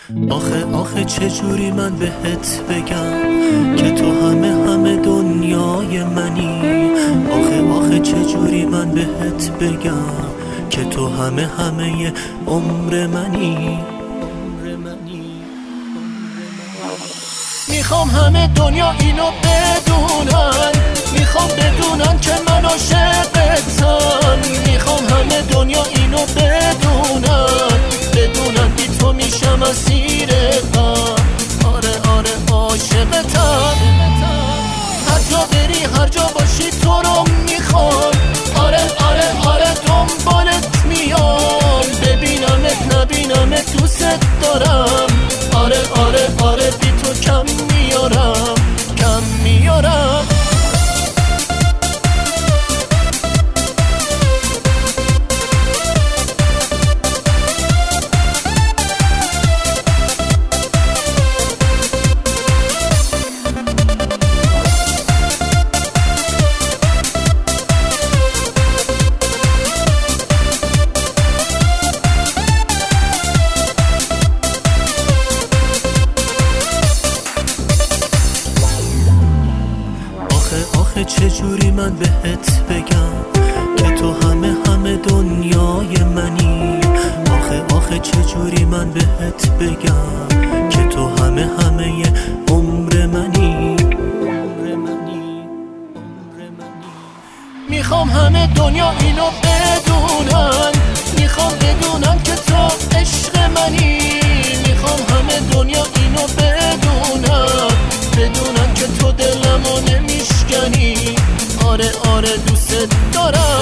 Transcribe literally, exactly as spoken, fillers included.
آخه آخه چجوری من بهت بگم که تو همه همه دنیای منی. آخه آخه چجوری من بهت بگم که تو همه همه عمر منی. میخوام همه دنیا اینو بدونن، میخوام بدونن که من عاشقتم. میخوام همه دنیا اینو بدونن، بدونن بی تو میشم اسیر غم. آره آره عاشقتم، حتی بری هر جا باشی تو رو میخوام. آره آره آره دنبالت میام، ببینمت نبینمت دوست دارم. آره آره آره بی تو کم میارم کم میارم. آخه چجوری من بهت بگم که تو همه همه دنیای منی. آخه آخه چجوری من بهت بگم که تو همه همه عمر منی. میخوام همه دنیا اینو بدونن، میخوام بدونن که تو عشق منی. میخوام همه دنیا اینو بدونن، بدونن که تو دلمو نمیشکنی. آره آره دوست دارم.